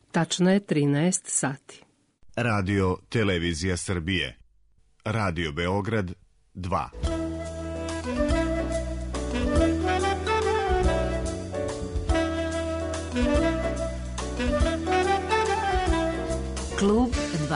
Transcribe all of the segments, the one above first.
Tačno je 13 sati. Radio Televizija Srbije. Radio Beograd 2. Klub 2.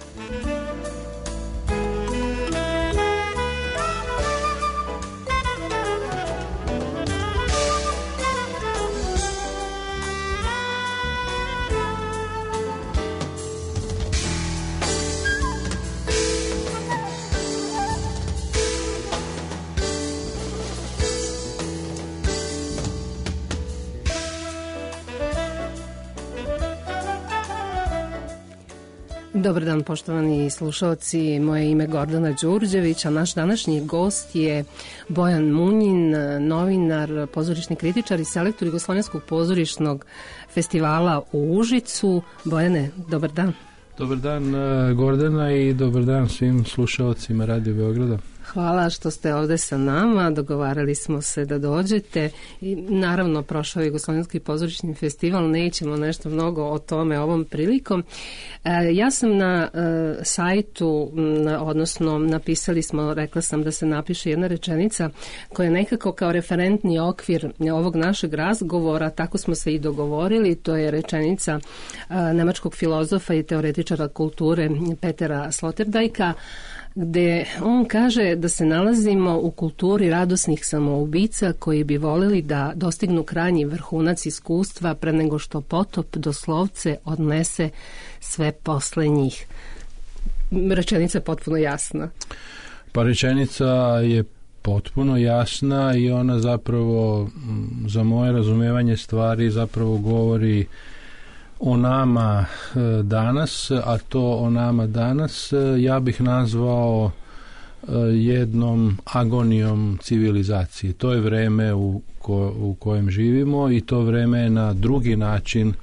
Dobar dan, poštovani slušalci, moje ime je Gordana Đurđević, a naš današnji gost je Bojan Munjin, novinar, pozorišni kritičar i selektor Jugoslovenskog pozorišnog festivala u Užicu. Bojane, dobar dan. Dobar dan Gordana i dobar dan svim slušalcima Radio Beograda. Hvala što ste ovde sa nama, dogovarali smo se da dođete i naravno prošao je Jugoslovenski pozorišni festival, nećemo nešto mnogo o tome ovom prilikom. Ja sam na sajtu, odnosno napisali smo, rekla sam da se napiše jedna rečenica koja je nekako kao referentni okvir ovog našeg razgovora, tako smo se i dogovorili, to je rečenica nemačkog filozofa i teoretičara kulture Petera Sloterdajka, gde on kaže da se nalazimo u kulturi radosnih samoubica koji bi voleli da dostignu krajnji vrhunac iskustva pre nego što potop doslovce odnese sve posle njih. Rečenica je potpuno jasna. Pa rečenica je potpuno jasna i ona zapravo za moje razumevanje stvari zapravo govori o nama danas, a to o nama danas ja bih nazvao jednom agonijom civilizacije. To je vreme u kojem živimo i to vreme je na drugi način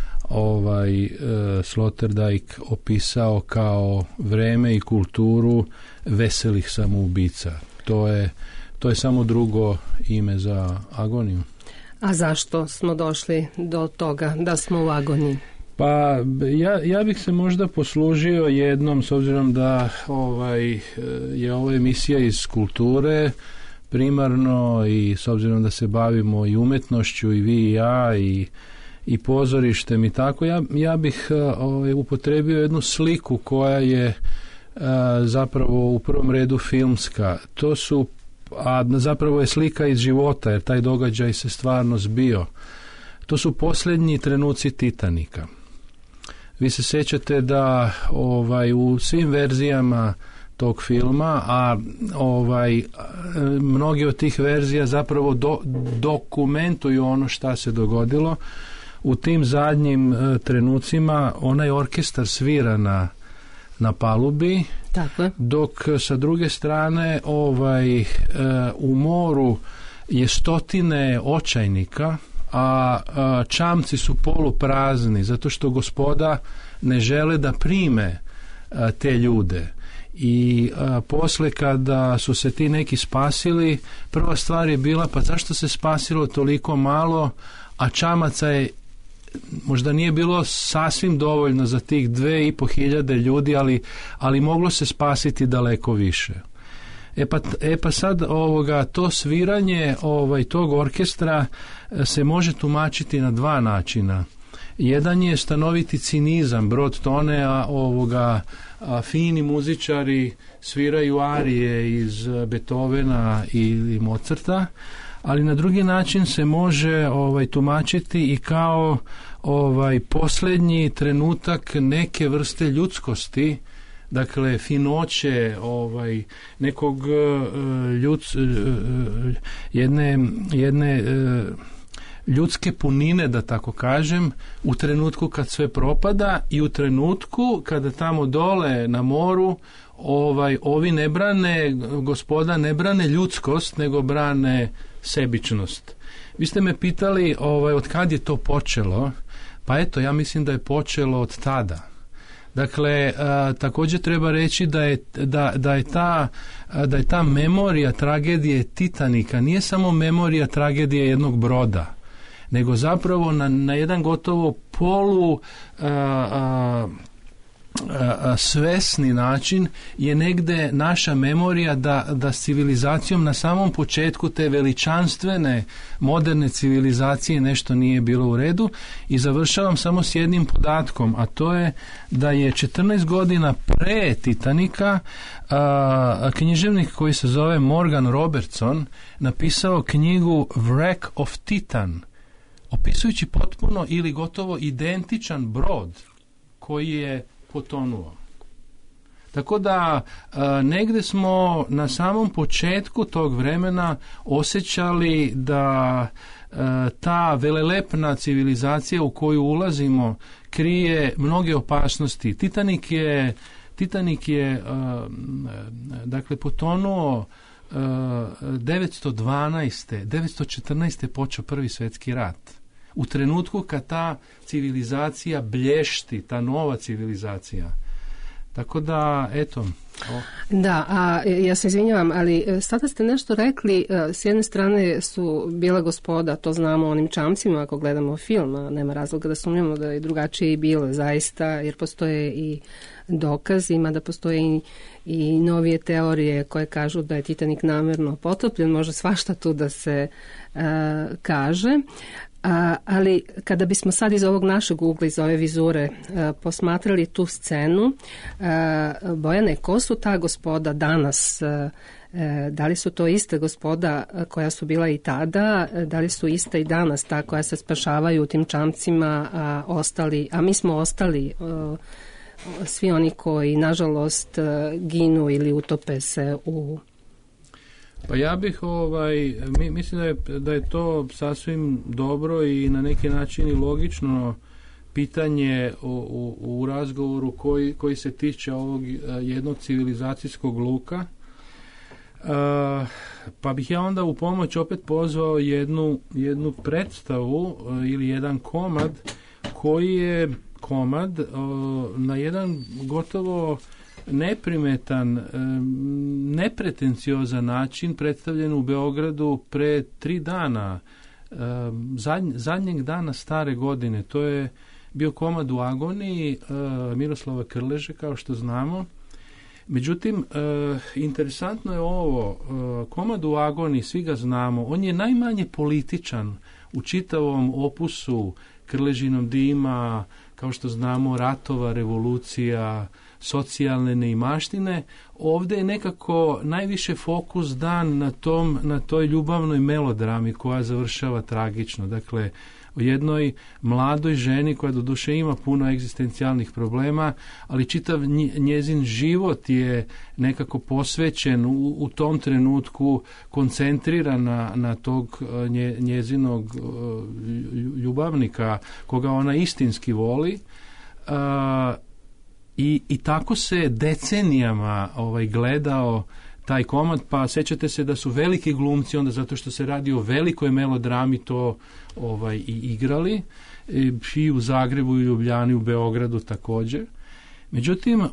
Sloterdijk opisao kao vreme i kulturu veselih samoubica. To je samo drugo ime za agoniju. A zašto smo došli do toga da smo u agoniji? Pa ja bih se možda poslužio jednom, s obzirom da je ova emisija iz kulture primarno i s obzirom da se bavimo i umetnošću i vi i ja i pozorištem i tako, ja bih upotrebio jednu sliku koja je zapravo u prvom redu filmska. A zapravo je slika iz života, jer taj događaj se stvarno zbio. To su posljednji trenuci Titanika. Vi se sjećate da u svim verzijama tog filma, a mnogi od tih verzija zapravo dokumentuju ono šta se dogodilo. U tim zadnjim trenucima onaj orkestar svira na palubi, tako je. Dok sa druge strane u moru je stotine očajnika, a čamci su poluprazni zato što gospoda ne žele da prime te ljude. I posle kada su se ti neki spasili, prva stvar je bila pa zašto se spasilo toliko malo, a čamaca je možda nije bilo sasvim dovoljno za tih 2500 ljudi, ali moglo se spasiti daleko više. Pa sad to sviranje tog orkestra se može tumačiti na dva načina. Jedan je stanoviti cinizam, brod tone, a fini muzičari sviraju arije iz Beethovena ili Mozarta, ali na drugi način se može tumačiti i kao posljednji trenutak neke vrste ljudskosti, dakle finoće, nekog jedne ljudske punine, da tako kažem, u trenutku kad sve propada i u trenutku kada tamo dole na moru ovi ne brane, gospoda ne brane ljudskost, nego brane sebičnost. Vi ste me pitali od kad je to počelo. Pa eto, ja mislim da je počelo od tada. Dakle, također treba reći da je ta memorija tragedije Titanika nije samo memorija tragedije jednog broda, nego zapravo na jedan gotovo polu svesni način je negde naša memorija da s civilizacijom na samom početku te veličanstvene moderne civilizacije nešto nije bilo u redu. I završavam samo s jednim podatkom, a to je da je 14 godina pre Titanika književnik koji se zove Morgan Robertson napisao knjigu Wreck of Titan, opisujući potpuno ili gotovo identičan brod koji je potonuo. Tako da negde smo na samom početku tog vremena osjećali da ta velelepna civilizacija u koju ulazimo krije mnoge opasnosti. Titanik je dakle potonuo 914. počeo Prvi svjetski rat. U trenutku kad ta civilizacija blješti, ta nova civilizacija. Tako da, eto. Da, a ja se izvinjavam, ali sada ste nešto rekli, s jedne strane su bila gospoda, to znamo onim čamcima ako gledamo film, a nema razloga da sumnjamo da je drugačije i bilo zaista, jer postoje i dokazi, ima da postoje i novije teorije koje kažu da je Titanik namjerno potopljen, može svašta tu da se kaže. Ali kada bismo sad iz ovog našeg ugla, iz ove vizure posmatrali tu scenu, Bojane, ko su ta gospoda danas? Da li su to iste gospoda koja su bila i tada, da li su iste i danas ta koja se spašavaju u tim čamcima, a mi smo ostali svi oni koji nažalost ginu ili utope se u... Pa ja bih, mislim da je to sasvim dobro i na neki način i logično pitanje u razgovoru koji se tiče ovog jednog civilizacijskog luka. Pa bih ja onda u pomoć opet pozvao jednu predstavu ili jedan komad koji je komad na jedan gotovo neprimetan, nepretenciozan način predstavljen u Beogradu pre 3 dana, zadnjeg dana stare godine. To je bio komad u agoniji Miroslava Krleže, kao što znamo. Međutim, interesantno je ovo, komad u agoniji, svi ga znamo, on je najmanje političan u čitavom opusu Krležinom dima, kao što znamo, ratova, revolucija, socijalne neimaštine. Ovdje je nekako najviše fokus dan na toj ljubavnoj melodrami koja završava tragično. Dakle, o jednoj mladoj ženi koja doduše ima puno egzistencijalnih problema, ali čitav njezin život je nekako posvećen u tom trenutku, koncentriran na tog njezinog ljubavnika koga ona istinski voli. I tako se decenijama gledao taj komad, pa sećate se da su veliki glumci onda zato što se radi o velikoj melodrami to i igrali, i u Zagrebu i u Ljubljani, u Beogradu također. Međutim,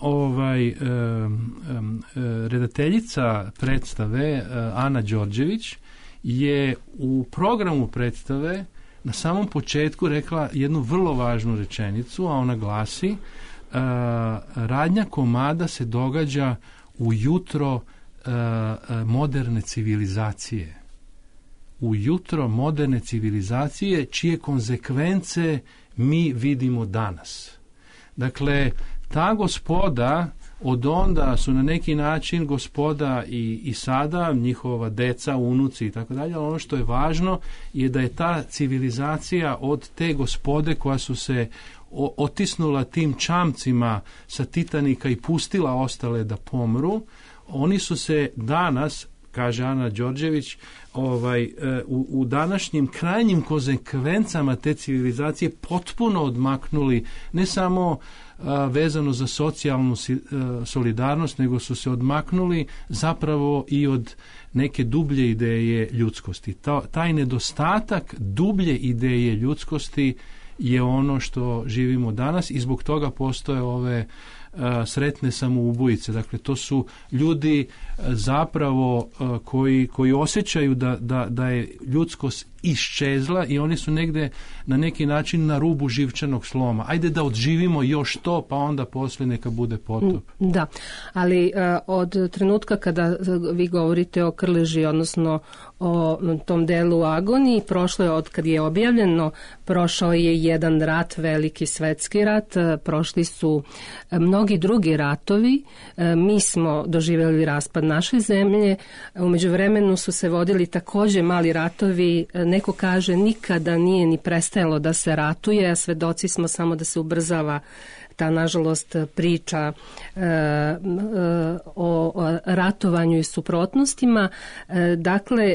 redateljica predstave Ana Đorđević je u programu predstave na samom početku rekla jednu vrlo važnu rečenicu, a ona glasi: radnja komada se događa u jutro moderne civilizacije. U jutro moderne civilizacije čije konzekvence mi vidimo danas. Dakle, ta gospoda od onda su na neki način gospoda i sada, njihova deca, unuci i tako dalje, ali ono što je važno je da je ta civilizacija od te gospode koja su se otisnula tim čamcima sa Titanika i pustila ostale da pomru, oni su se danas, kaže Ana Đorđević, u današnjim krajnjim konzekvencama te civilizacije potpuno odmaknuli, ne samo vezano za socijalnu solidarnost, nego su se odmaknuli zapravo i od neke dublje ideje ljudskosti. Taj nedostatak dublje ideje ljudskosti je ono što živimo danas i zbog toga postoje ove sretne samoubojice. Dakle, to su ljudi zapravo koji osjećaju da je ljudskost iščezla i oni su negde na neki način na rubu živčanog sloma. Ajde da odživimo još to, pa onda poslije neka bude potop. Da, ali od trenutka kada vi govorite o Krleži, odnosno o tom delu Agoniji, prošlo je od kad je objavljeno, prošao je jedan rat, veliki svetski rat, prošli su mnogi drugi ratovi, mi smo doživjeli raspad naše zemlje, u međuvremenu su se vodili također mali ratovi, neko kaže nikada nije ni prestajalo da se ratuje, a svedoci smo samo da se ubrzava ta, nažalost, priča o ratovanju i suprotnostima. Dakle,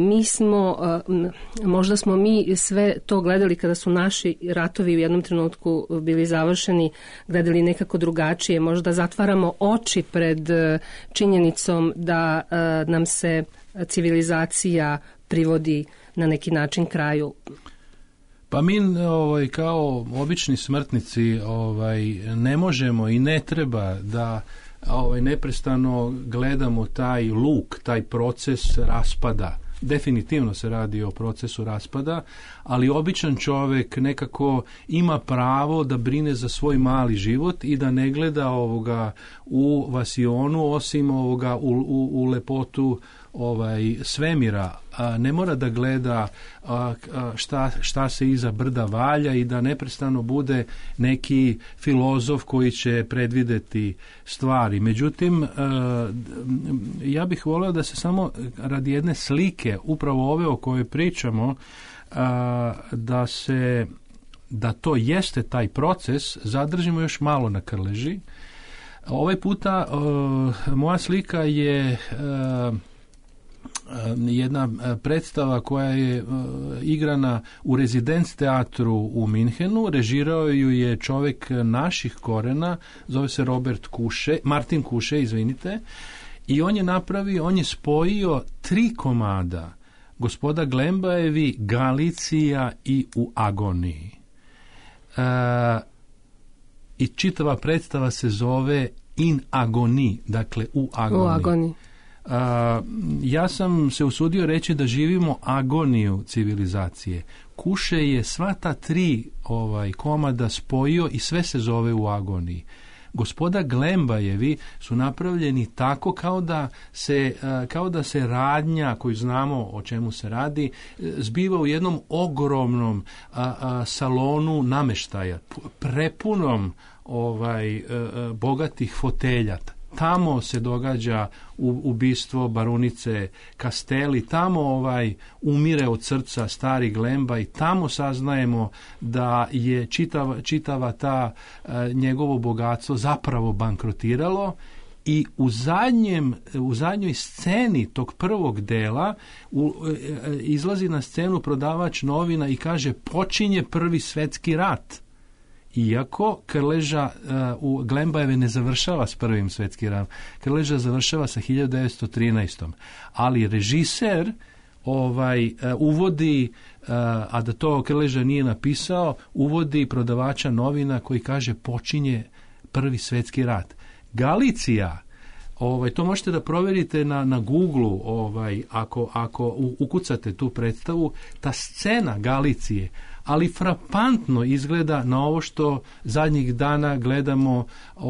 možda smo mi sve to gledali kada su naši ratovi u jednom trenutku bili završeni, gledali nekako drugačije. Možda zatvaramo oči pred činjenicom da nam se civilizacija privodi na neki način kraju. Pa mi kao obični smrtnici ne možemo i ne treba da neprestano gledamo taj luk, taj proces raspada. Definitivno se radi o procesu raspada, ali običan čovjek nekako ima pravo da brine za svoj mali život i da ne gleda u vasionu, osim u lepotu svemira. Ne mora da gleda šta se iza brda valja i da neprestano bude neki filozof koji će predvideti stvari. Međutim, ja bih volio da se samo radi jedne slike, upravo ove o kojoj pričamo, da to jeste taj proces, zadržimo još malo na Krleži. Ovaj puta moja slika je jedna predstava koja je igrana u Rezidenc teatru u Minhenu. Režirao ju je čovjek naših korena, zove se Martin Kuše, i on je spojio 3 komada Gospoda Glembajevi, Galicija i U agoniji. I čitava predstava se zove In agoni, dakle u agoniji. Ja sam se usudio reći da živimo agoniju civilizacije. Kuše je sva ta 3 komada spojio i sve se zove U agoniji. Gospoda Glembajevi su napravljeni tako kao da se radnja, koju znamo o čemu se radi, zbiva u jednom ogromnom salonu nameštaja, prepunom bogatih fotelja. Tamo se događa ubistvo baronice Castelli, tamo umire od srca stari Glemba i tamo saznajemo da je čitava ta njegovo bogatstvo zapravo bankrotiralo. I u zadnjoj sceni tog prvog dela izlazi na scenu prodavač novina i kaže: počinje Prvi svjetski rat. Iako Krleža u Glembajeve ne završava s Prvim svjetskim ratom. Krleža završava sa 1913. Ali režiser uvodi, a da to Krleža nije napisao, uvodi prodavača novina koji kaže: počinje Prvi svjetski rat. Galicija, to možete da provjerite na Google, ako ukucate tu predstavu, ta scena Galicije, ali frapantno izgleda na ovo što zadnjih dana gledamo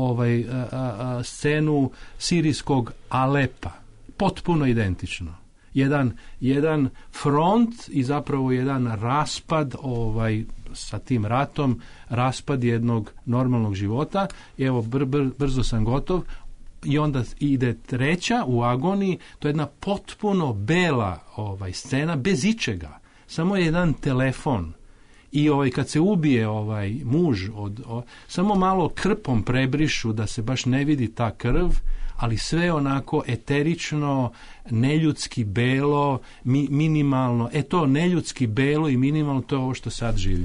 scenu sirijskog Alepa. Potpuno identično. Jedan front i zapravo jedan raspad sa tim ratom, raspad jednog normalnog života. Evo, brzo sam gotov. I onda ide treća U agoniji, to je jedna potpuno bela scena, bez ičega. Samo jedan telefon. I kad se ubije muž, samo malo krpom prebrišu da se baš ne vidi ta krv, ali sve onako eterično, neljudski belo, minimalno. To neljudski belo i minimalno, to je ovo što sad živimo.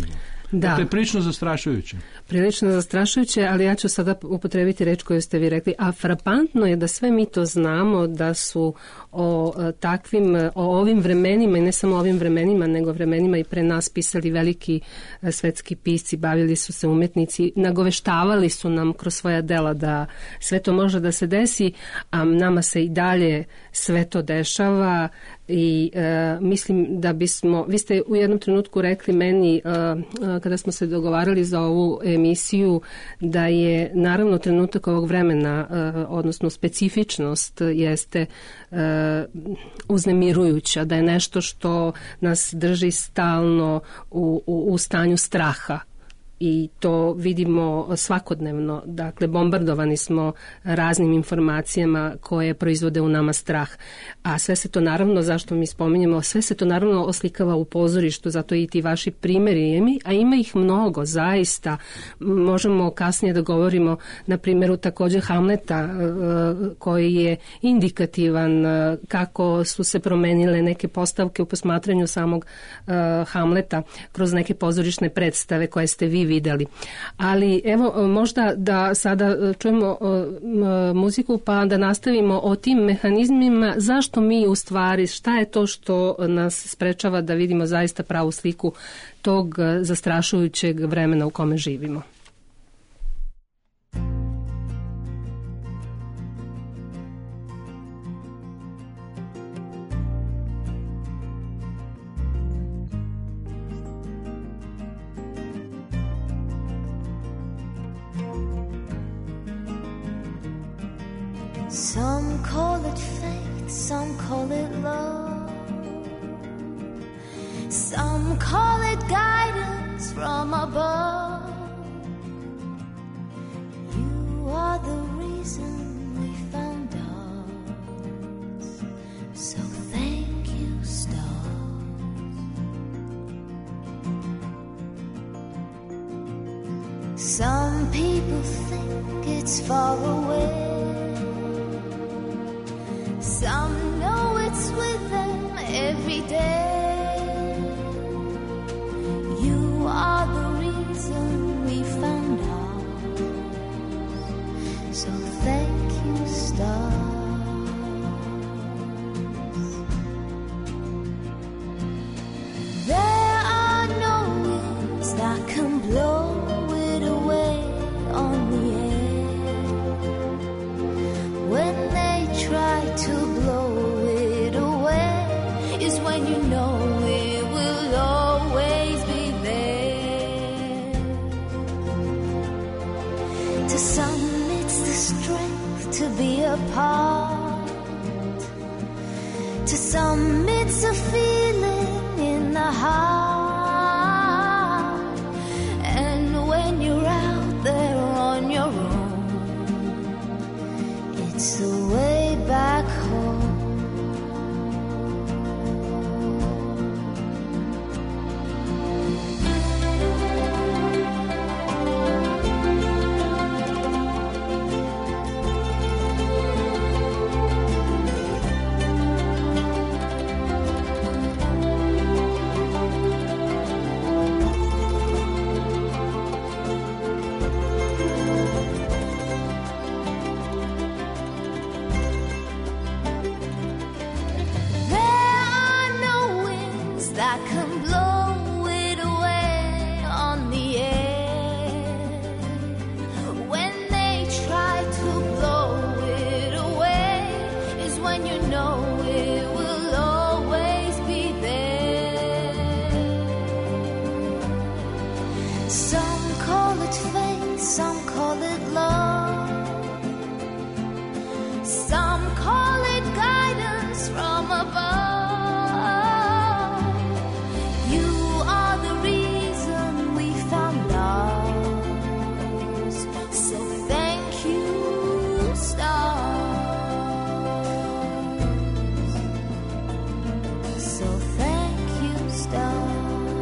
Da. Dakle, prilično zastrašujuće. Prilično zastrašujuće, ali ja ću sada upotrebiti reč koju ste vi rekli. A frapantno je da sve mi to znamo, da su o ovim vremenima, i ne samo ovim vremenima, nego vremenima i pre nas pisali veliki svetski pisci, bavili su se umetnici, nagoveštavali su nam kroz svoja dela da sve to može da se desi, a nama se i dalje sve to dešava. I mislim da bismo, vi ste u jednom trenutku rekli meni kada smo se dogovarali za ovu emisiju da je naravno trenutak ovog vremena, odnosno specifičnost jeste uznemirujuća, da je nešto što nas drži stalno u stanju straha. I to vidimo svakodnevno. Dakle, bombardovani smo raznim informacijama koje proizvode u nama strah. A sve se to naravno, zašto mi spominjemo, sve se to naravno oslikava u pozorištu, zato i ti vaši primjeri, a ima ih mnogo, zaista. Možemo kasnije da govorimo na primjeru također Hamleta, koji je indikativan kako su se promenile neke postavke u posmatranju samog Hamleta kroz neke pozorišne predstave koje ste vi videli. Ali evo možda da sada čujemo muziku pa da nastavimo o tim mehanizmima, zašto mi u stvari, šta je to što nas sprečava da vidimo zaista pravu sliku tog zastrašujućeg vremena u kome živimo. Some call it fate, some call it love, some call it guidance from above. You are the reason we found us, so thank you, stars. Some people think it's far away, some know it's with them every day. You are the reason we found ours, so thank you, stars. There are no winds that can blow it away on the air. When they try to blow it away is when you know it will always be there. To some it's the strength to be apart, to some it's a feeling in the heart. And when you're out there on your own, it's the way back home.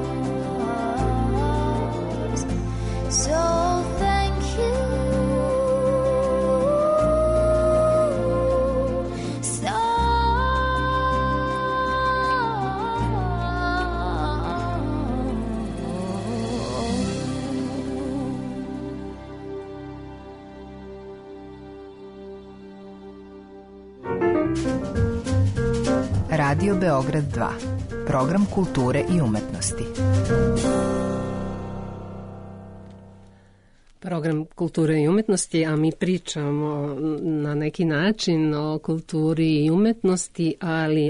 So thank you. Radio Beograd 2. Program kulture i umetnosti. Program kulture i umetnosti, a mi pričamo na neki način o kulturi i umetnosti, ali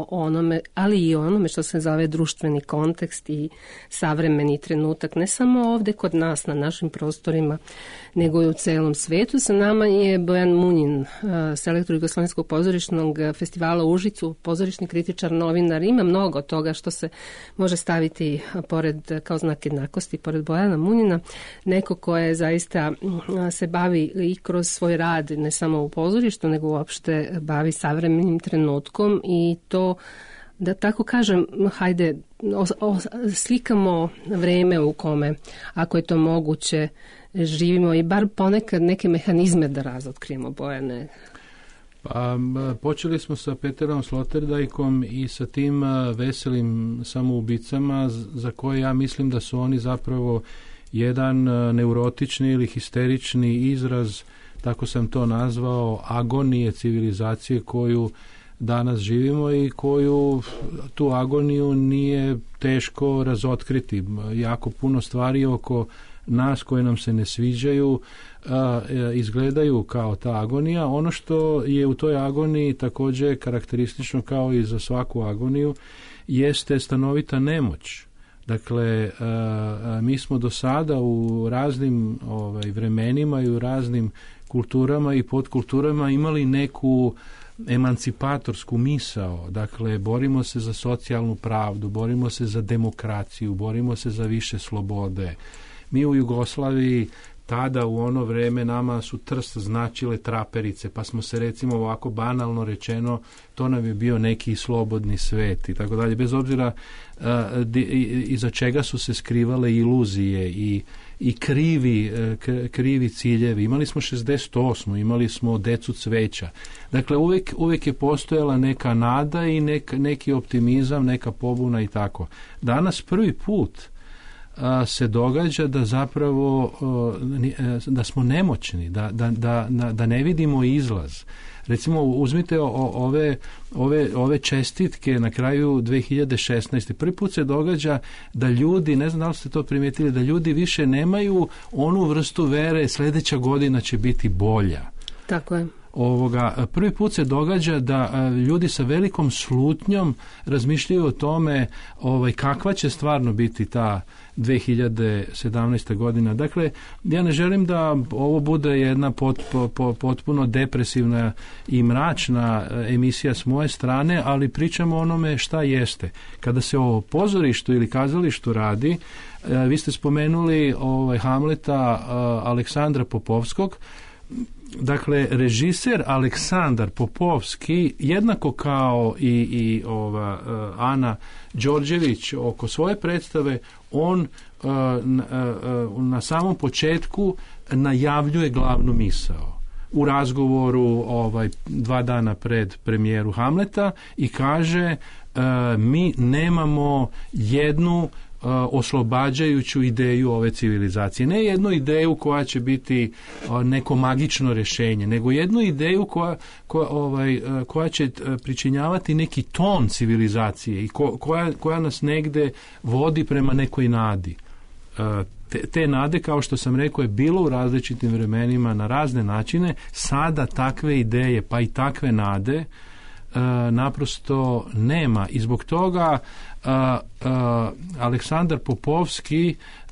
i o onome što se zove društveni kontekst i savremeni trenutak, ne samo ovdje kod nas na našim prostorima, nego i u celom svetu. Sa nama je Bojan Munjin, selektor Jugoslovenskog pozorišnog festivala u Užicu, pozorišni kritičar, novinar. Ima mnogo toga što se može staviti pored, kao znak jednakosti, pored Bojana Munjina, neko ko je zaista se bavi i kroz svoj rad, ne samo u pozorištu, nego uopšte bavi savremenim trenutkom i to, da tako kažem, hajde, slikamo vreme u kome, ako je to moguće, živimo i bar ponekad neke mehanizme da razotkrijemo, Bojane. Pa, počeli smo sa Peterom Sloterdajkom i sa tim veselim samoubicama za koje ja mislim da su oni zapravo jedan neurotični ili histerični izraz, tako sam to nazvao, agonije civilizacije koju danas živimo i koju tu agoniju nije teško razotkriti. Jako puno stvari oko nas koje nam se ne sviđaju izgledaju kao ta agonija. Ono što je u toj agoniji također karakteristično kao i za svaku agoniju jeste stanovita nemoć. Dakle, mi smo do sada u raznim vremenima i u raznim kulturama i podkulturama imali neku emancipatorsku misao. Dakle, borimo se za socijalnu pravdu, borimo se za demokraciju, borimo se za više slobode. Mi u Jugoslaviji tada u ono vreme nama su trst značile traperice, pa smo se recimo ovako banalno rečeno, to nam je bio neki slobodni svet i tako dalje, bez obzira iza čega su se skrivale iluzije i krivi ciljevi. Imali smo 68. Imali smo Decu cveća. Dakle, uvijek je postojala neka nada i neki optimizam, neka pobuna i tako. Danas prvi put se događa da zapravo da smo nemoćni, da ne vidimo izlaz. Recimo, uzmite ove čestitke na kraju 2016. Prvi put se događa da ljudi, ne znam da li ste to primijetili, da ljudi više nemaju onu vrstu vere sljedeća godina će biti bolja. Tako je. Prvi put se događa da ljudi sa velikom slutnjom razmišljaju o tome kakva će stvarno biti ta 2017. godina. Dakle, ja ne želim da ovo bude jedna potpuno depresivna i mračna emisija s moje strane, ali pričamo o onome šta jeste. Kada se o pozorištu ili kazalištu radi, vi ste spomenuli Hamleta Aleksandra Popovskog. Dakle, režiser Aleksandar Popovski, jednako kao i Ana Đorđević oko svoje predstave, on na samom početku najavljuje glavnu misao u razgovoru 2 dana pred premijeru Hamleta i kaže mi nemamo jednu oslobađajuću ideju ove civilizacije. Ne jednu ideju koja će biti neko magično rješenje, nego jednu ideju koja će pričinjavati neki ton civilizacije i koja nas negde vodi prema nekoj nadi. Te nade, kao što sam rekao, je bilo u različitim vremenima na razne načine. Sada takve ideje, pa i takve nade naprosto nema i zbog toga Aleksandar Popovski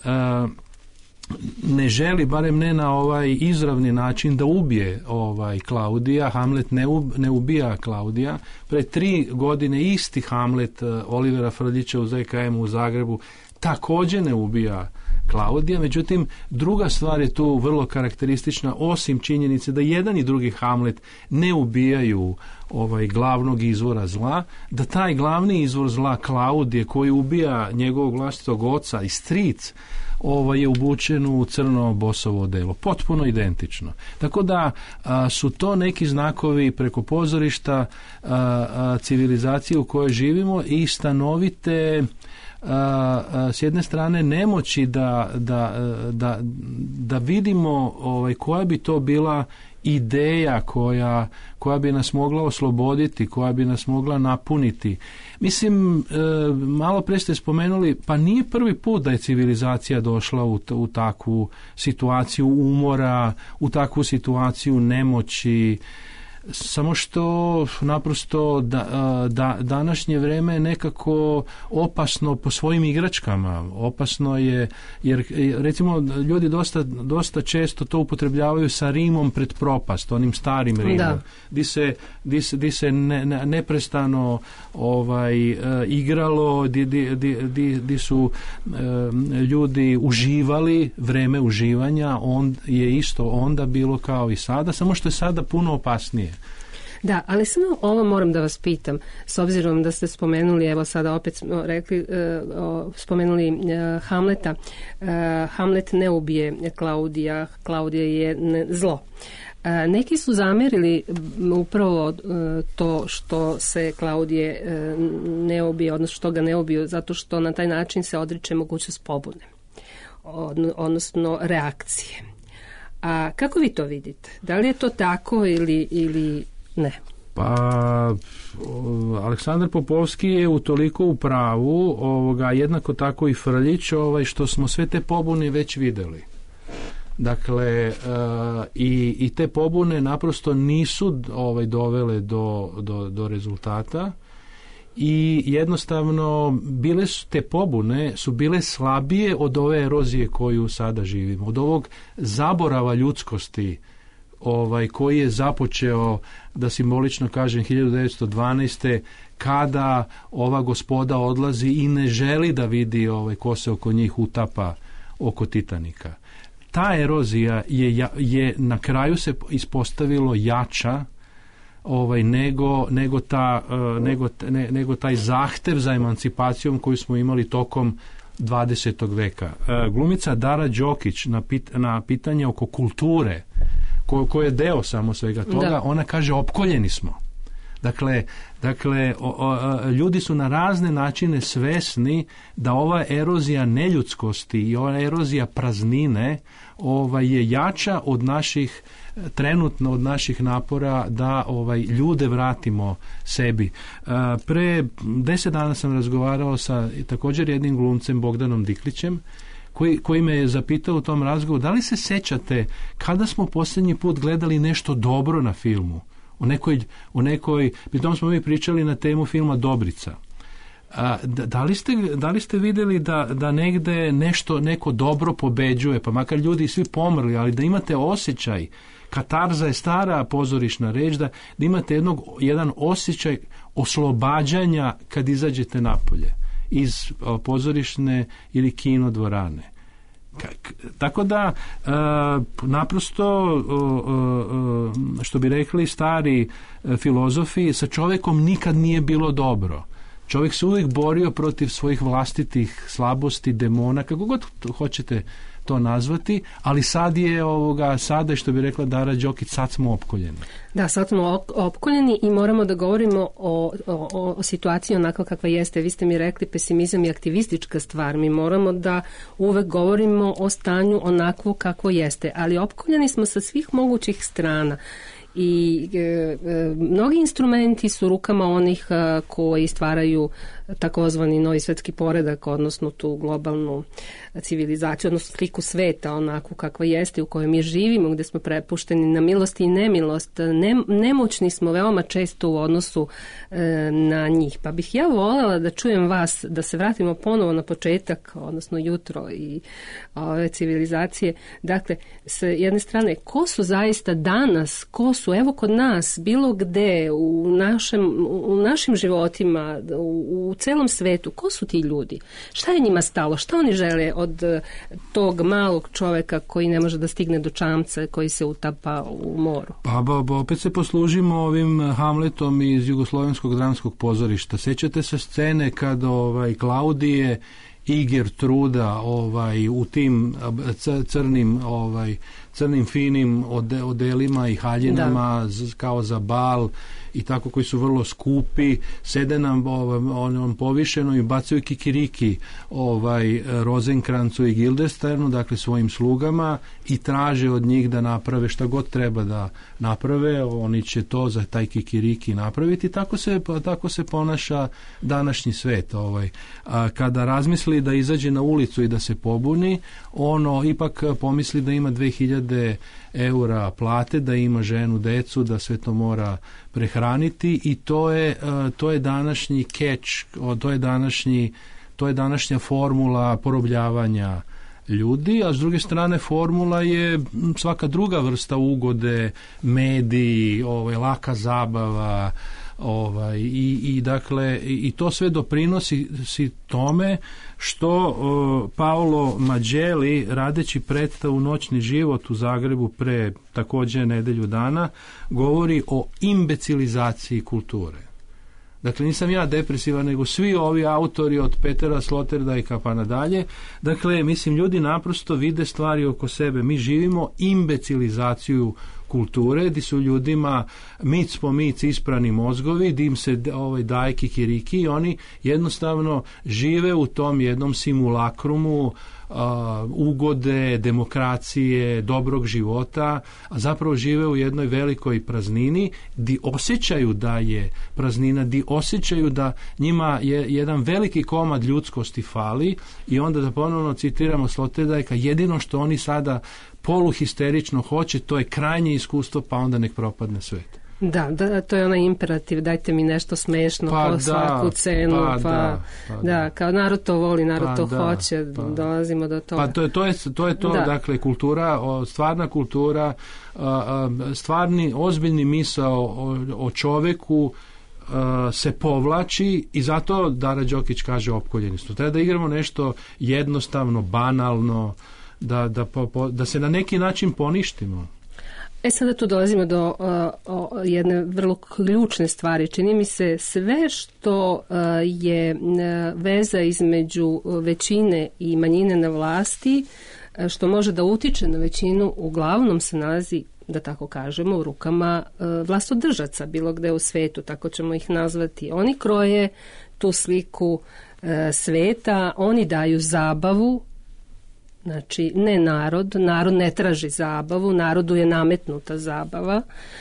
ne želi, barem ne na ovaj izravni način, da ubije Klaudija. Hamlet ne ubija Klaudija. Pre 3 godine isti Hamlet Olivera Frljića u ZKM u Zagrebu također ne ubija Klaudija. Međutim, druga stvar je tu vrlo karakteristična, osim činjenice da jedan i drugi Hamlet ne ubijaju glavnog izvora zla, da taj glavni izvor zla Klaudije, koji ubija njegovog vlastitog oca i stric, je obučen u crno bosovo odelo. Potpuno identično. Tako da su to neki znakovi preko pozorišta civilizacije u kojoj živimo i stanovite s jedne strane nemoći da vidimo koja bi to bila ideja koja bi nas mogla osloboditi, koja bi nas mogla napuniti. Mislim, malo pre ste spomenuli, pa nije prvi put da je civilizacija došla u takvu situaciju umora, u takvu situaciju nemoći, samo što naprosto današnje vreme je nekako opasno po svojim igračkama. Opasno je, jer recimo ljudi dosta često to upotrebljavaju sa Rimom pred propast, onim starim Rimom, di se neprestano igralo, di su ljudi uživali, vreme uživanja je isto onda bilo kao i sada, samo što je sada puno opasnije. Da, ali samo ovo moram da vas pitam, s obzirom da ste spomenuli, evo sada opet smo rekli, spomenuli Hamleta. Hamlet ne ubije Klaudija, Klaudija je zlo. Neki su zamerili upravo to što se Klaudije ne ubije, odnosno što ga ne ubiju, zato što na taj način se odriče mogućnost pobune, odnosno reakcije. A kako vi to vidite? Da li je to tako ili ne? Pa, Aleksandar Popovski je utoliko u pravu, jednako tako i Frljić, što smo sve te pobune već videli. Dakle, i te pobune naprosto nisu dovele do rezultata i jednostavno te pobune su bile slabije od ove erozije koju sada živimo, od ovog zaborava ljudskosti koji je započeo, da simbolično kažem, 1912. kada ova gospoda odlazi i ne želi da vidi ko se oko njih utapa oko Titanika. Ta erozija je na kraju se ispostavilo jača nego taj zahtev za emancipacijom koju smo imali tokom 20. veka. Glumica Dara Đokić na pitanje oko kulture, koji je deo samo svega toga, ona kaže opkoljeni smo. Dakle, ljudi su na razne načine svesni da ova erozija neljudskosti i ova erozija praznine je jača od trenutno od naših napora da ljude vratimo sebi. Pre 10 dana sam razgovarao sa također jednim glumcem, Bogdanom Diklićem, koji me je zapitao u tom razgovoru, da li se sećate kada smo posljednji put gledali nešto dobro na filmu? U nekoj, pri tom smo mi pričali na temu filma Dobrica. Da li ste vidjeli da negde neko dobro pobeđuje, pa makar ljudi svi pomrli, ali da imate osjećaj, katarza je stara pozorišna reč, da imate jedan osjećaj oslobađanja kad izađete napolje iz pozorišne ili kino dvorane. Tako da naprosto što bi rekli stari filozofi, sa čovjekom nikad nije bilo dobro. Čovjek se uvijek borio protiv svojih vlastitih slabosti, demona, kako god hoćete to nazvati, ali sad je sada, što bi rekla Dara Đokić, sad smo opkoljeni. Da, sad smo opkoljeni i moramo da govorimo o situaciji onako kakva jeste. Vi ste mi rekli, pesimizam je aktivistička stvar. Mi moramo da uvek govorimo o stanju onako kako jeste, ali opkoljeni smo sa svih mogućih strana. I mnogi instrumenti su rukama onih koji stvaraju takozvani novi svetski poredak, odnosno tu globalnu civilizaciju, odnosno sliku sveta onako kakva jeste, u kojoj mi živimo, gdje smo prepušteni na milost i nemilost. Nemoćni smo veoma često u odnosu na njih. Pa bih ja voljela da čujem vas, da se vratimo ponovo na početak, odnosno jutro i ove civilizacije. Dakle, s jedne strane, ko su zaista danas, ko su, evo kod nas, bilo gde, u našim životima, u celom svetu, ko su ti ljudi? Šta je njima stalo? Šta oni žele od tog malog čoveka koji ne može da stigne do čamca, koji se utapa u moru? Pa opet se poslužimo ovim Hamletom iz Jugoslovenskog dramskog pozorišta. Sećate se scene kad Klaudije i Gertruda u tim crnim finim odelima i haljinama kao za bal, i tako, koji su vrlo skupi, sede nam onom povišeno i bacaju kikiriki Rozenkrancu i Guildensternu, dakle svojim slugama, i traže od njih da naprave šta god treba da naprave, oni će to za taj kikiriki napraviti. Tako se ponaša današnji svet. Kada razmisli da izađe na ulicu i da se pobuni, ono ipak pomisli da ima 2000 eura plate, da ima ženu, decu, da sve to mora prehraniti, i to je današnji catch, to je današnja formula porobljavanja ljudi, a s druge strane formula je svaka druga vrsta ugode, mediji, laka zabava, i to sve doprinosi tome što Paolo Mageli, radeći predstavu Noćni život u Zagrebu pre također nedelju dana, govori o imbecilizaciji kulture. Dakle, nisam ja depresivan, nego svi ovi autori od Petera Sloterdijka pa nadalje. Dakle, mislim, ljudi naprosto vide stvari oko sebe. Mi živimo imbecilizaciju kulture, gdje su ljudima mic po mic isprani mozgovi, gdje im se daje kikiriki, i oni jednostavno žive u tom jednom simulakrumu ugode, demokracije, dobrog života, a zapravo žive u jednoj velikoj praznini, di osjećaju da je praznina, di osjećaju da njima je jedan veliki komad ljudskosti fali, i onda, da ponovno citiramo Sloterdijka, jedino što oni sada poluhisterično hoće, to je krajnje iskustvo, pa onda nek propadne svet. Da, to je onaj imperativ, dajte mi nešto smešno po svaku cenu, da, kao narod to voli, narod to hoće, dolazimo do toga. Pa to je to, dakle, kultura, stvarna kultura, stvarni, ozbiljni misao o čoveku se povlači, i zato Dara Đokić kaže opkoljenost. Treba da igramo nešto jednostavno, banalno, da se na neki način poništimo. Sada tu dolazimo do jedne vrlo ključne stvari. Čini mi se sve što je veza između većine i manjine na vlasti, što može da utiče na većinu, uglavnom se nalazi, da tako kažemo, u rukama vlastodržaca bilo gde u svetu, tako ćemo ih nazvati. Oni kroje tu sliku sveta, oni daju zabavu. Znači, ne narod ne traži zabavu, narodu je nametnuta zabava,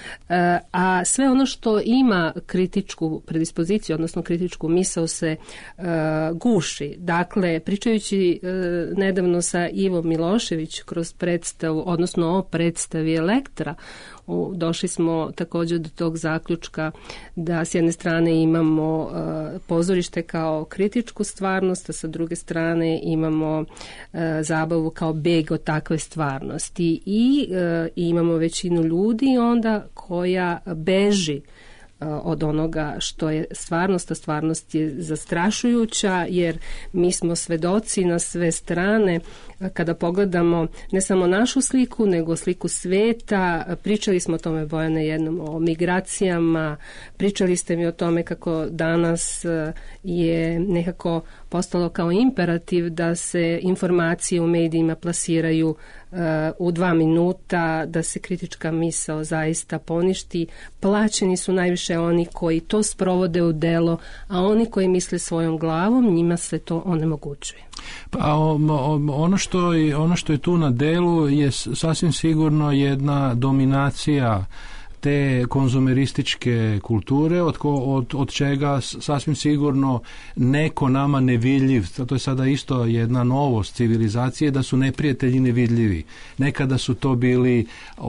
a sve ono što ima kritičku predispoziciju, odnosno kritičku misao, se guši. Dakle, pričajući nedavno sa Ivom Milošević kroz predstavu, odnosno o predstavi Elektra, došli smo također do tog zaključka da s jedne strane imamo pozorište kao kritičku stvarnost, a sa druge strane imamo zabavu kao beg od takve stvarnosti, i imamo većinu ljudi onda koja beži od onoga što je stvarnost, a stvarnost je zastrašujuća, jer mi smo svedoci na sve strane. Kada pogledamo ne samo našu sliku, nego sliku sveta, pričali smo o tome, Bojane, jednom o migracijama, pričali ste mi o tome kako danas je nekako postalo kao imperativ da se informacije u medijima plasiraju u 2 minuta, da se kritička misao zaista poništi. Plaćeni su najviše oni koji to sprovode u delo, a oni koji misle svojom glavom, njima se to onemogućuje. Pa ono što je tu na delu je sasvim sigurno jedna dominacija te konzumerističke kulture, od čega sasvim sigurno neko nama nevidljiv, to je sada isto jedna novost civilizacije, da su neprijatelji nevidljivi. Nekada su to bili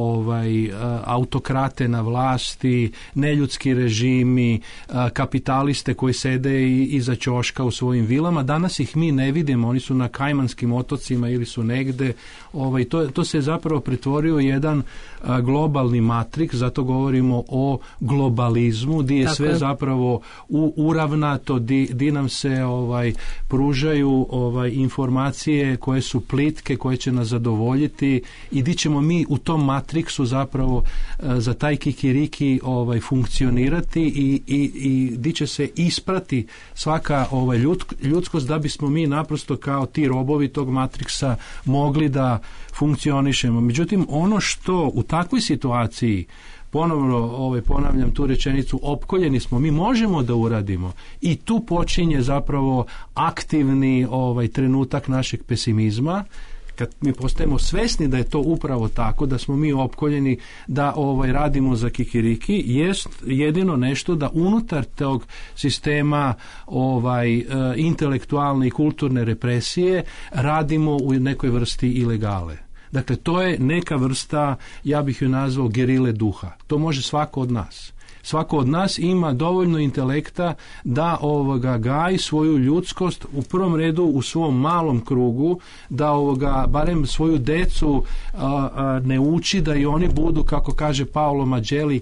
autokrate na vlasti, neljudski režimi, kapitaliste koji sede iza ćoška u svojim vilama. Danas ih mi ne vidimo, oni su na Kajmanskim otocima ili su negde. To se zapravo pretvorio jedan globalni matrik, zato govorimo o globalizmu, gdje je sve zapravo uravnato, gdje nam se pružaju informacije koje su plitke, koje će nas zadovoljiti, i gdje ćemo mi u tom matriksu zapravo za taj kikiriki funkcionirati, i gdje će se isprati svaka ljudskost, da bismo mi naprosto kao ti robovi tog matriksa mogli da funkcionišemo. Međutim, ono što u takvoj situaciji ponovno ponavljam tu rečenicu, opkoljeni smo, mi možemo da uradimo i tu počinje zapravo aktivni trenutak našeg pesimizma, kad mi postajemo svesni da je to upravo tako, da smo mi opkoljeni, da radimo za kikiriki, jest jedino nešto da unutar tog sistema intelektualne i kulturne represije radimo u nekoj vrsti ilegale. Dakle, to je neka vrsta, ja bih ju nazvao gerile duha. To može svako od nas. Svako od nas ima dovoljno intelekta da gaji svoju ljudskost u prvom redu u svom malom krugu, da barem svoju decu ne uči da i oni budu, kako kaže Paolo Mageli,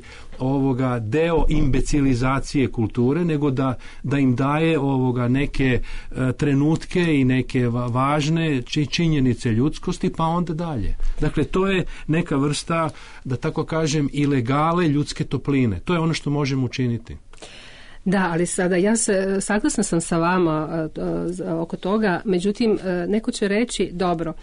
deo imbecilizacije kulture, nego da im daje neke trenutke i neke važne činjenice ljudskosti, pa onda dalje. Dakle, to je neka vrsta, da tako kažem, ilegale ljudske topline. To je ono što možemo učiniti. Da, ali sada saglasna sam sa vama oko toga, međutim neko će reći dobro,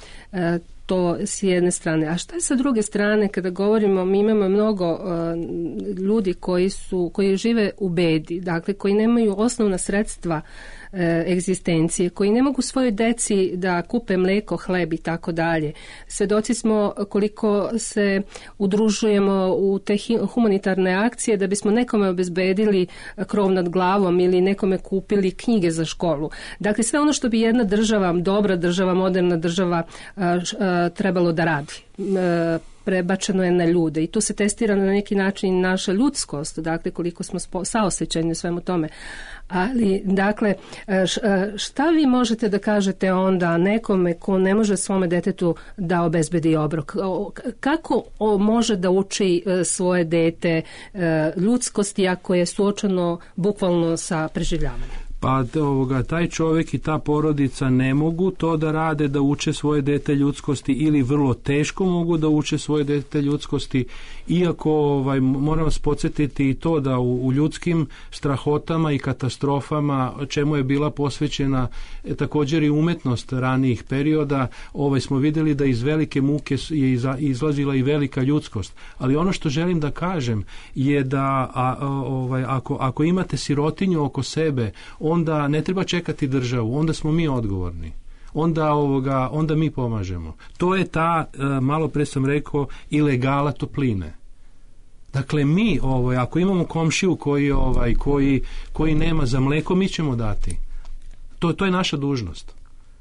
to s jedne strane. A šta je sa druge strane kada govorimo, mi imamo mnogo ljudi koji žive u bedi, dakle koji nemaju osnovna sredstva egzistencije, koji ne mogu svojoj deci da kupe mlijeko, hleb i tako dalje. Svedoci smo koliko se udružujemo u te humanitarne akcije da bismo nekome obezbedili krov nad glavom ili nekome kupili knjige za školu. Dakle, sve ono što bi jedna država, dobra država, moderna država trebalo da radi. Prebačeno je na ljude i tu se testira na neki način naša ljudskost, dakle koliko smo saosećajni u svemu tome. Ali, dakle, šta vi možete da kažete onda nekome ko ne može svome detetu da obezbedi obrok? Kako može da uči svoje dete ljudskosti ako je suočeno bukvalno sa preživljavanjem? Pa taj čovjek i ta porodica ne mogu to da rade, da uče svoje dete ljudskosti, ili vrlo teško mogu da uče svoje dete ljudskosti, iako moram vas podsjetiti i to da u ljudskim strahotama i katastrofama, čemu je bila posvećena također i umetnost ranijih perioda, smo vidjeli da iz velike muke je izlazila i velika ljudskost. Ali ono što želim da kažem je da ako imate sirotinju oko sebe, onda ne treba čekati državu, onda smo mi odgovorni. Onda mi pomažemo. To je ta, malo pre sam rekao, ilegala topline. Dakle, mi, ako imamo komšiju koji nema za mleko, mi ćemo dati. To je naša dužnost.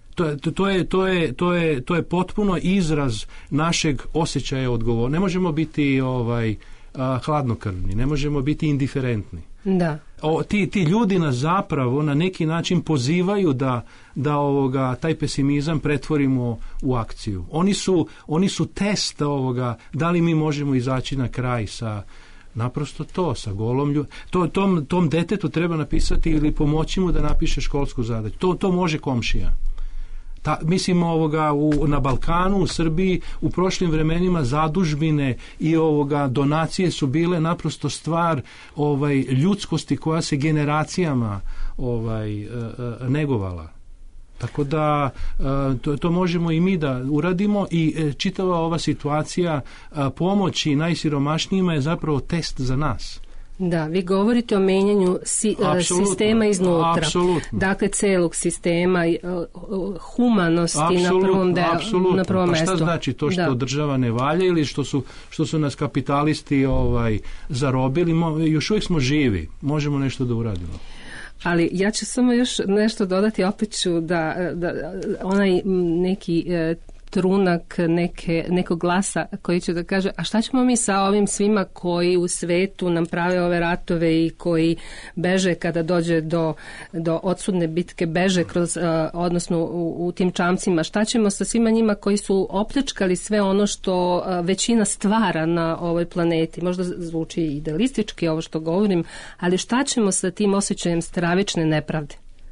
To je potpuno izraz našeg osjećaja odgovornosti. Ne možemo biti hladnokrvni, ne možemo biti indiferentni. Da. Ti ljudi nas zapravo na neki način pozivaju da taj pesimizam pretvorimo u akciju. Oni su test da li mi možemo izaći na kraj sa naprosto sa golom tom detetu treba napisati ili pomoći mu da napiše školsku zadaću. To može komšija. Mislim na Balkanu, u Srbiji, u prošlim vremenima zadužbine i donacije su bile naprosto stvar ljudskosti koja se generacijama negovala. Tako da to možemo i mi da uradimo i čitava ova situacija pomoći najsiromašnijima je zapravo test za nas. Da, vi govorite o menjanju sistema iznutra. Apsolutno. Dakle, celog sistema, humanosti na prvom na prvom mestu. Pa šta znači to što država ne valja ili što su nas kapitalisti zarobili? Još uvijek smo živi, možemo nešto da uradimo. Ali ja ću samo još nešto dodati, opet ću da onaj neki trunak nekog glasa koji će da kaže, a šta ćemo mi sa ovim svima koji u svetu nam prave ove ratove i koji beže kada dođe do odsudne bitke, beže kroz, odnosno u tim čamcima, šta ćemo sa svima njima koji su opljačkali sve ono što većina stvara na ovoj planeti? Možda zvuči idealistički ovo što govorim, ali šta ćemo sa tim osjećajem stravične nepravde?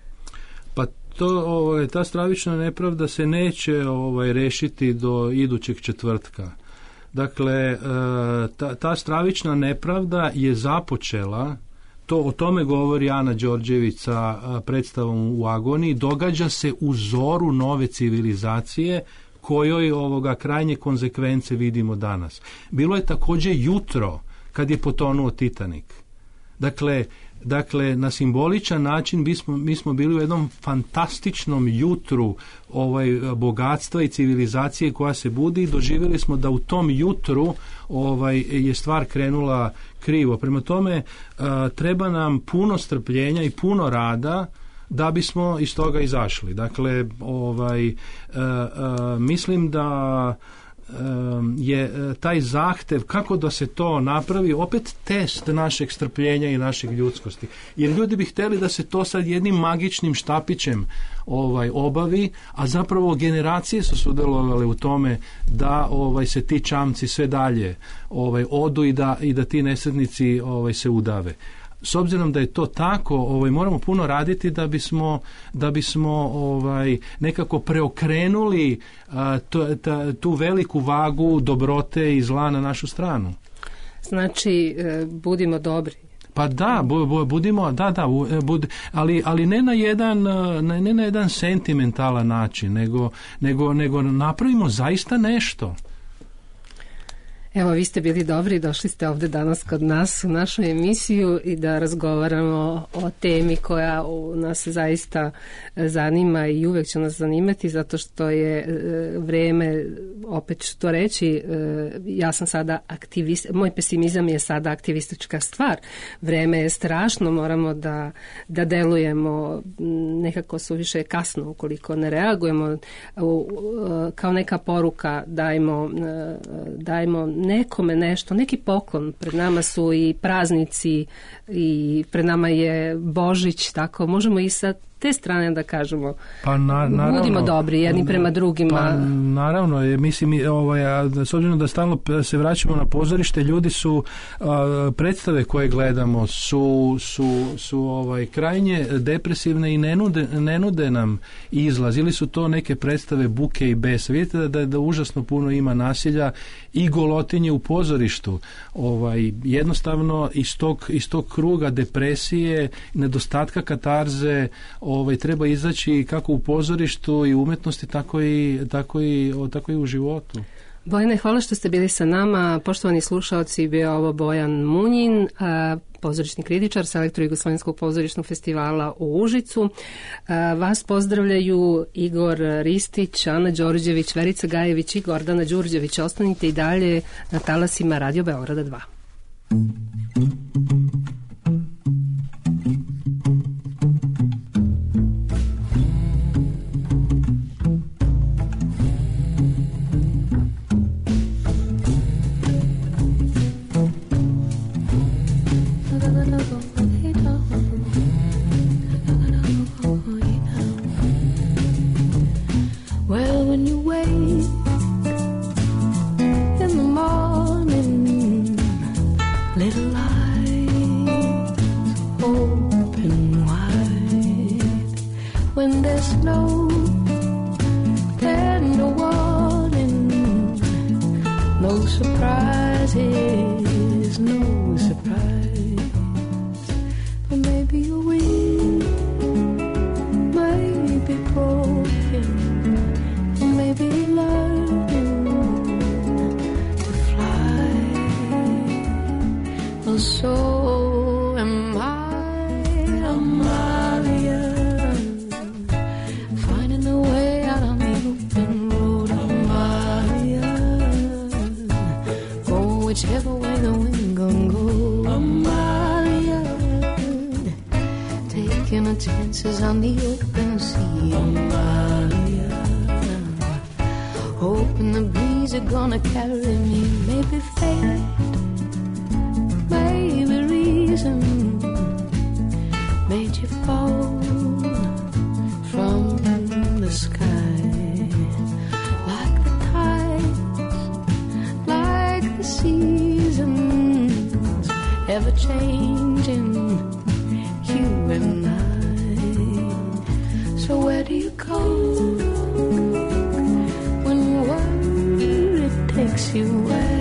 Ta stravična nepravda se neće rešiti do idućeg četvrtka. Dakle, ta stravična nepravda je započela, o tome govori Ana Đorđević sa predstavom U agoniji, događa se u zoru nove civilizacije kojoj krajnje konzekvence vidimo danas. Bilo je također jutro kad je potonuo Titanic. Dakle, na simboličan način mi smo bili u jednom fantastičnom jutru bogatstva i civilizacije koja se budi i doživjeli smo da u tom jutru je stvar krenula krivo. Prema tome, treba nam puno strpljenja i puno rada da bismo iz toga izašli. Dakle, mislim da je taj zahtev kako da se to napravi opet test našeg strpljenja i našeg ljudskosti. Jer ljudi bi htjeli da se to sad jednim magičnim štapićem obavi, a zapravo generacije su sudjelovale u tome da se ti čamci sve dalje odu i da ti nesretnici se udave. S obzirom da je to tako, moramo puno raditi da bismo nekako preokrenuli tu veliku vagu dobrote i zla na našu stranu. Znači, budimo dobri. Pa da, budimo, ali ne na jedan sentimentalan način, nego napravimo zaista nešto. Evo, vi ste bili dobri i došli ste ovdje danas kod nas u našu emisiju i da razgovaramo o temi koja nas zaista zanima i uvijek će nas zanimati zato što je vrijeme, opet ću to reći, ja sam sada aktivist, moj pesimizam je sada aktivistička stvar. Vrijeme je strašno, moramo da delujemo nekako suviše kasno ukoliko ne reagujemo, kao neka poruka dajmo nekome nešto, neki poklon. Pred nama su i praznici i pred nama je Božić, tako možemo i sa te strane da kažemo budimo dobri jedni prema drugima. Pa naravno, mislim, s obzirom da stalno se vraćamo na pozorište, ljudi su predstave koje gledamo su krajnje depresivne i ne nude nam izlaz, ili su to neke predstave buke i besa. Vidite da užasno puno ima nasilja i golotinje u pozorištu. Jednostavno iz tog kruga depresije, nedostatka katarze treba izaći kako u pozorištu i umjetnosti, tako i u životu. Bojane, hvala što ste bili sa nama. Poštovani slušalci, bio ovo Bojan Munjin, pozorišni kritičar sa Elektro-Jugoslovenskog pozorišnog festivala u Užicu. Vas pozdravljaju Igor Ristić, Ana Đorđević, Verica Gajević i Gordana Đurđević. Ostanite i dalje na talasima Radio Beograda 2. Well, when you wake in the morning, little eyes open wide. When there's no tender warning, no surprises, no surprise. But maybe your wings may be broken, maybe learning to fly. Well, so am I, Amalia, finding a way out on the open road, Amalia, go whichever way the wind gon' go, Amalia, taking a chances on the open sea, Amalia, hoping the breeze are gonna carry me. Maybe fate, maybe reason made you fall from the sky. Like the tides, like the seasons, ever changing, you and I. So where do you go when word takes you away?